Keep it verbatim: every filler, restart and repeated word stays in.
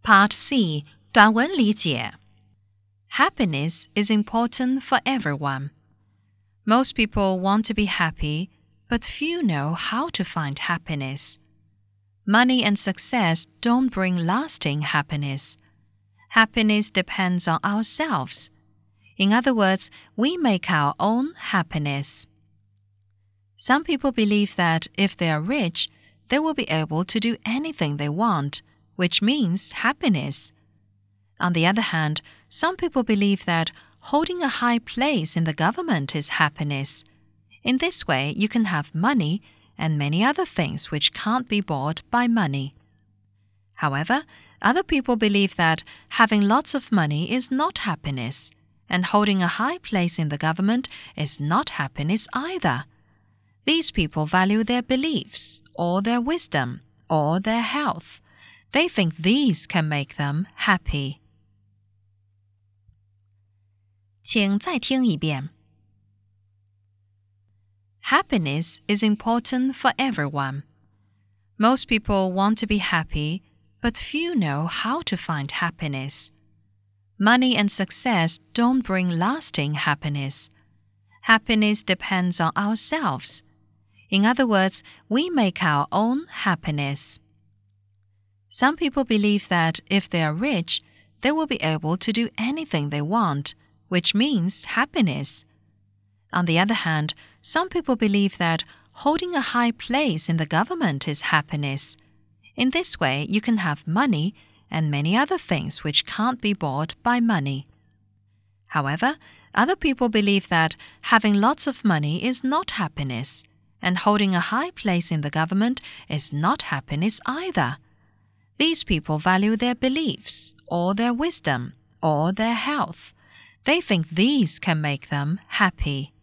Part C 短文理解 Happiness is important for everyone. Most people want to be happy, but few know how to find happiness. Money and success don't bring lasting happiness. Happiness depends on ourselves. In other words, we make our own happiness. Some people believe that if they are rich, they will be able to do anything they want, which means happiness. On the other hand, some people believe that holding a high place in the government is happiness. In this way, you can have money and many other things which can't be bought by money. However, other people believe that having lots of money is not happiness, and holding a high place in the government is not happiness either. These people value their beliefs, or their wisdom, or their health. They think these can make them happy. 请再听一遍。 Happiness is important for everyone. Most people want to be happy, but few know how to find happiness. Money and success don't bring lasting happiness. Happiness depends on ourselves. In other words, we make our own happiness. Some people believe that if they are rich, they will be able to do anything they want, which means happiness. On the other hand, some people believe that holding a high place in the government is happiness. In this way, you can have money and many other things which can't be bought by money. However, other people believe that having lots of money is not happiness, and holding a high place in the government is not happiness either. These people value their beliefs, or their wisdom, or their health. They think these can make them happy.